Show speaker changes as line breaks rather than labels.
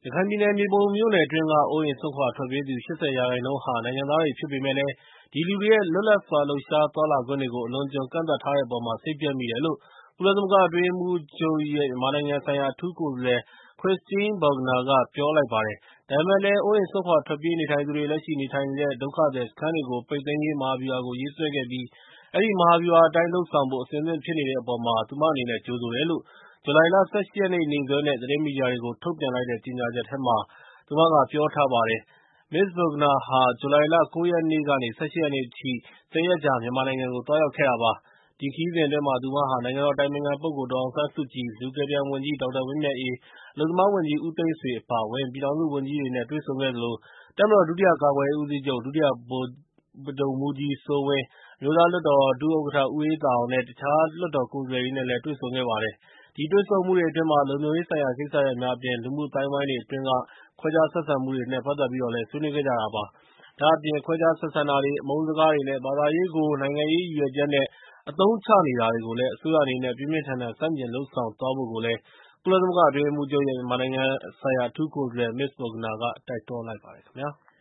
ရခိုင်ပြည်နယ်မြေပုံမြို့နယ်အတွင်းကအိုးအိမ်စွန့်ခွာထွက်ပြေးသူ 80 ရာခိုင်နှုန်းဟာနိုင်ငံသားတွေဖြစ်ပေမယ့်လည်းဒီလူတွေရဲ့လွတ်လပ်စွာလှုပ်ရှားသွားလာခွင့်တွေကိုအလွန်အကျွံကန့်သတ်ထားတဲ့အပေါ် စိတ်ပျက်မိတယ်လို့ကုလသမဂ္ဂအတွင်းရေးမှူးချုပ်ရဲ့မြန်မာနိုင်ငံဆိုင်ရာအထူးကိုယ်စားလှယ် Christine Schraner Burgener ကပြောလိုက်ပါတယ်။ ဒါပေမယ့်လည်း အိုးအိမ်စွန့်ခွာထွက်ပြေးနေထိုင်သူတွေလက်ရှိနေထိုင်နေတဲ့ဒုက္ခသည်စခန်းတွေကိုပိတ်သိမ်းရေးမဟာဗျူဟာကိုရေးဆွဲခဲ့ပြီးအဲဒီမဟာဗျူဟာအတိုင်းလုပ်ဆောင်ဖို့အဆင်သင့်ဖြစ်နေတဲ့အပေါ် သူမအနေနဲ့ကြိုဆိုတယ်လို့ ဇူလိုင်လ ၁၈ ရက်နေ့ နေ့စွဲနဲ့သတင်းမီဒီယာတွေကိုထုတ်ပြန်လိုက်တဲ့ကြေညာချက်ထဲမှာပြောထားပါတယ်။ Ms. Burgener ဟာ ဇူလိုင်လ ၉ ရက်နေ့ကနေ ၁၈ ရက်နေ့အထိ 10 ရက်ကြာ မြန်မာနိုင်ငံကိုသွားရောက်ခဲ့တာပါ။ ဒီခရီးစဉ်အတွင်း သူမဟာ နိုင်ငံတော်အတိုင်ပင်ခံပုဂ္ဂိုလ်ဒေါ်အောင်ဆန်းစုကြည်၊ လူကယ်ပြန်ဝန်ကြီး ဒေါက်တာဝင်းမြတ်အေး၊ အလုပ်သမားဝန်ကြီးဦးသိန်းဆွေအပါအဝင် ပြည်ထောင်စုဝန်ကြီးတွေနဲ့တွေ့ဆုံခဲ့သလို တပ်မတော်ဒုတိယကာကွယ်ရေးဦးစီးချုပ် ဒုတိယဗိုလ်ချုပ်မှူးကြီးစိုးဝင်း၊ အမျိုးသားလွှတ်တော်ဒုဥက္ကဋ္ဌ ဦးအေးသာအောင်နဲ့ တခြားလွှတ်တော်ကိုယ်စားလှယ်တွေနဲ့လည်းတွေ့ဆုံခဲ့ပါတယ်။ ဒီတွေ့ဆုံမှုတွေအတွင်း လုံခြုံရေးဆိုင်ရာကိစ္စရပ်များအပြင် လူမှုအသိုင်းအဝိုင်းတွေအတွင်းက ခွဲခြားဆက်ဆံမှုတွေနဲ့ ပတ်သက်ပြီးဆွေးနွေးခဲ့ကြတာပါ။ ဒါ့အပြင် ခွဲခြားဆက်ဆံတာတွေ၊ အမုန်းစကားတွေနဲ့ ဘာသာရေးကို နိုင်ငံရေးရည်ရွယ်ချက်နဲ့ အသုံးချနေတာတွေကိုလည်း အစိုးရအနေနဲ့ ပြင်းပြင်းထန်ထန်ဆန့်ကျင်လုပ်ဆောင်သွားဖို့ကိုလည်း ကုလသမဂ္ဂအတွင်းရေးမှူးချုပ်ရဲ့မြန်မာနိုင်ငံဆိုင်ရာအထူးကိုယ်စားလှယ် Ms. Burgener ကတိုက်တွန်းလိုက်ပါတယ်ခင်ဗျာ။